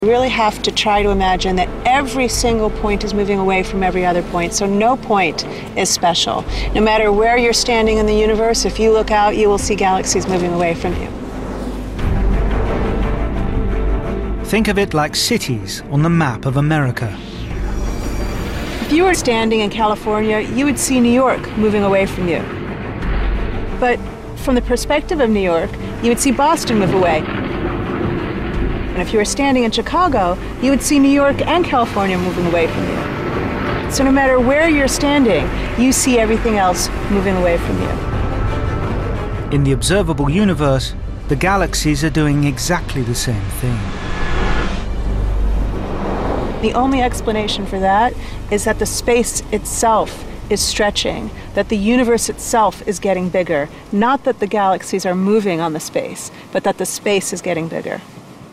You really have to try to imagine that every single point is moving away from every other point, so no point is special. No matter where you're standing in the universe, if you look out, you will see galaxies moving away from you. Think of it like cities on the map of America. If you were standing in California, you would see New York moving away from you. But from the perspective of New York, you would see Boston move away. And if you were standing in Chicago, you would see New York and California moving away from you. So no matter where you're standing, you see everything else moving away from you. In the observable universe, the galaxies are doing exactly the same thing. The only explanation for that is that the space itself is stretching, that the universe itself is getting bigger, not that the galaxies are moving on the space, but that the space is getting bigger.